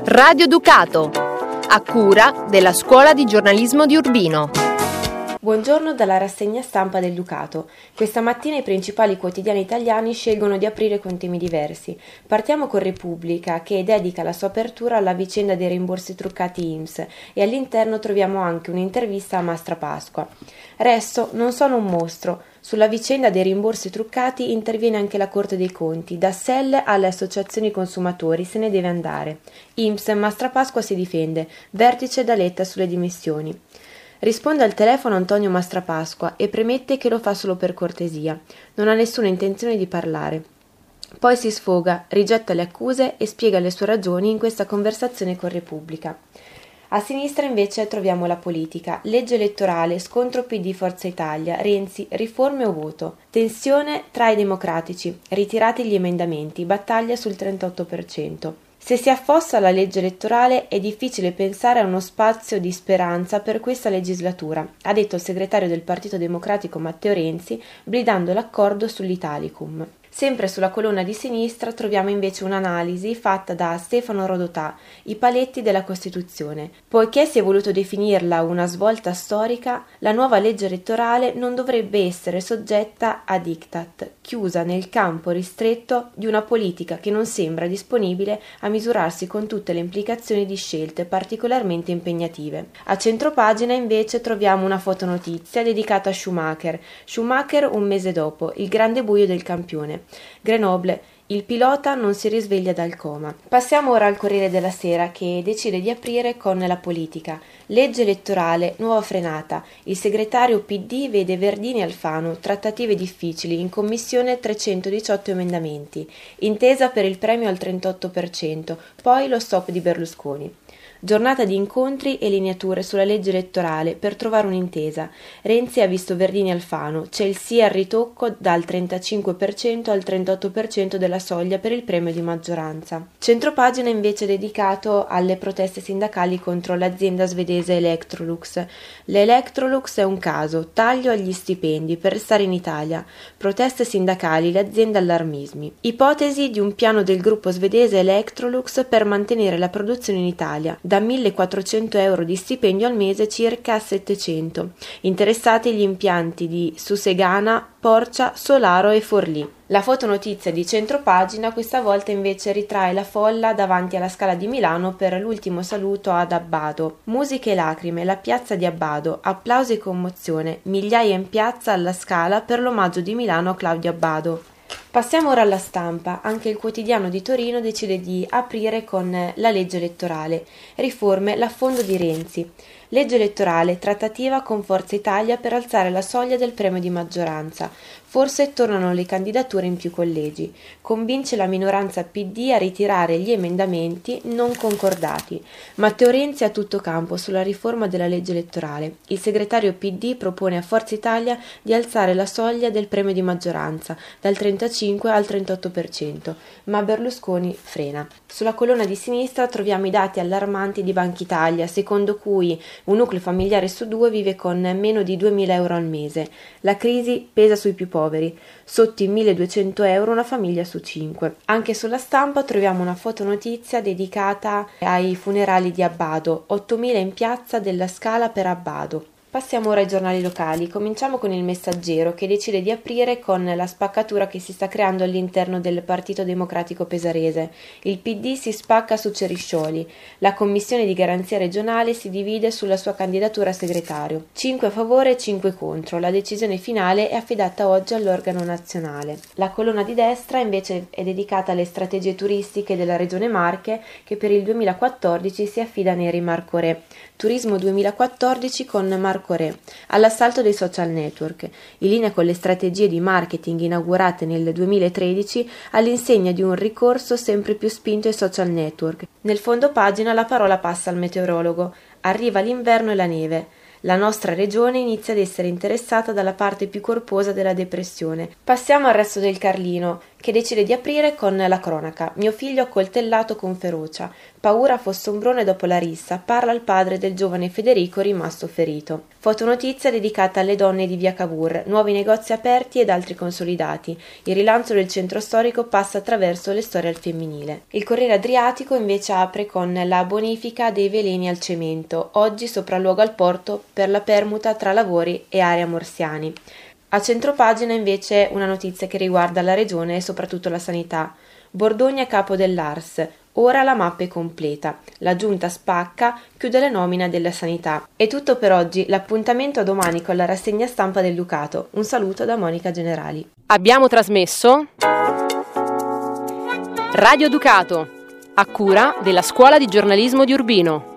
Radio Ducato, a cura della Scuola di Giornalismo di Urbino. Buongiorno dalla rassegna stampa del Ducato. Questa mattina i principali quotidiani italiani scelgono di aprire con temi diversi. Partiamo con Repubblica, che dedica la sua apertura alla vicenda dei rimborsi truccati INPS e all'interno troviamo anche un'intervista a Mastrapasqua. Resto, non sono un mostro. Sulla vicenda dei rimborsi truccati interviene anche la Corte dei Conti. Da SEL alle associazioni consumatori se ne deve andare. INPS Mastrapasqua si difende. Vertice da Letta sulle dimissioni. Risponde al telefono Antonio Mastrapasqua e premette che lo fa solo per cortesia. Non ha nessuna intenzione di parlare. Poi si sfoga, rigetta le accuse e spiega le sue ragioni in questa conversazione con Repubblica. A sinistra invece troviamo la politica, legge elettorale, scontro PD Forza Italia, Renzi, riforme o voto, tensione tra i democratici, ritirati gli emendamenti, battaglia sul 38%. Se si affossa la legge elettorale è difficile pensare a uno spazio di speranza per questa legislatura, ha detto il segretario del Partito Democratico Matteo Renzi, blindando l'accordo sull'Italicum. Sempre sulla colonna di sinistra troviamo invece un'analisi fatta da Stefano Rodotà, i paletti della Costituzione. Poiché si è voluto definirla una svolta storica, la nuova legge elettorale non dovrebbe essere soggetta a diktat, chiusa nel campo ristretto di una politica che non sembra disponibile a misurarsi con tutte le implicazioni di scelte particolarmente impegnative. A centropagina invece troviamo una fotonotizia dedicata a Schumacher. Schumacher un mese dopo, il grande buio del campione. Grenoble, il pilota non si risveglia dal coma. Passiamo ora al Corriere della Sera, che decide di aprire con la politica. Legge elettorale, nuova frenata. Il segretario PD vede Verdini e Alfano, trattative difficili, in commissione 318 emendamenti. Intesa per il premio al 38%, poi lo stop di Berlusconi. Giornata di incontri e lineature sulla legge elettorale per trovare un'intesa. Renzi ha visto Verdini e Alfano, c'è il sì al ritocco dal 35% al 38% della soglia per il premio di maggioranza. Centropagina invece dedicato alle proteste sindacali contro l'azienda svedese Electrolux. L'Electrolux è un caso, taglio agli stipendi per restare in Italia. Proteste sindacali, le aziende allarmismi. Ipotesi di un piano del gruppo svedese Electrolux per mantenere la produzione in Italia. Da 1.400 euro di stipendio al mese circa a 700. Interessati gli impianti di Susegana, Porcia, Solaro e Forlì. La fotonotizia di centropagina questa volta invece ritrae la folla davanti alla Scala di Milano per l'ultimo saluto ad Abbado. Musiche e lacrime, la piazza di Abbado, applausi e commozione, migliaia in piazza alla Scala per l'omaggio di Milano a Claudio Abbado. Passiamo ora alla Stampa. Anche il quotidiano di Torino decide di aprire con la legge elettorale. Riforme, l'affondo di Renzi. Legge elettorale, trattativa con Forza Italia per alzare la soglia del premio di maggioranza. Forse tornano le candidature in più collegi. Convince la minoranza PD a ritirare gli emendamenti non concordati. Matteo Renzi a tutto campo sulla riforma della legge elettorale. Il segretario PD propone a Forza Italia di alzare la soglia del premio di maggioranza dal 35 al 38%, ma Berlusconi frena. Sulla colonna di sinistra troviamo i dati allarmanti di Bankitalia, secondo cui un nucleo familiare su 2 vive con meno di 2.000 euro al mese. La crisi pesa sui più poveri. Sotto i 1.200 euro una famiglia su 5. Anche sulla Stampa troviamo una fotonotizia dedicata ai funerali di Abbado. 8.000 in piazza della Scala per Abbado. Passiamo ora ai giornali locali. Cominciamo con il Messaggero, che decide di aprire con la spaccatura che si sta creando all'interno del Partito Democratico Pesarese. Il PD si spacca su Ceriscioli. La commissione di garanzia regionale si divide sulla sua candidatura a segretario. 5 a favore e 5 contro. La decisione finale è affidata oggi all'organo nazionale. La colonna di destra invece è dedicata alle strategie turistiche della Regione Marche, che per il 2014 si affida a Neri Marco Re. Turismo 2014 con Marco Re, all'assalto dei social network, in linea con le strategie di marketing inaugurate nel 2013 all'insegna di un ricorso sempre più spinto ai social network. Nel fondo pagina la parola passa al meteorologo. Arriva l'inverno e la neve. La nostra regione inizia ad essere interessata dalla parte più corposa della depressione. Passiamo al resto del Carlino, che decide di aprire con la cronaca. Mio figlio accoltellato con ferocia. Paura fosse ombrone dopo la rissa. Parla il padre del giovane Federico rimasto ferito. Fotonotizia dedicata alle donne di via Cavour. Nuovi negozi aperti ed altri consolidati. Il rilancio del centro storico passa attraverso le storie al femminile. Il Corriere Adriatico invece apre con la bonifica dei veleni al cemento. Oggi sopralluogo al porto per la permuta tra lavori e area Morsiani. A centropagina invece una notizia che riguarda la regione e soprattutto la sanità. Bordogna capo dell'ARS. Ora la mappa è completa. La giunta spacca, chiude la nomina della sanità. È tutto per oggi. L'appuntamento a domani con la rassegna stampa del Ducato. Un saluto da Monica Generali. Abbiamo trasmesso Radio Ducato, a cura della Scuola di Giornalismo di Urbino.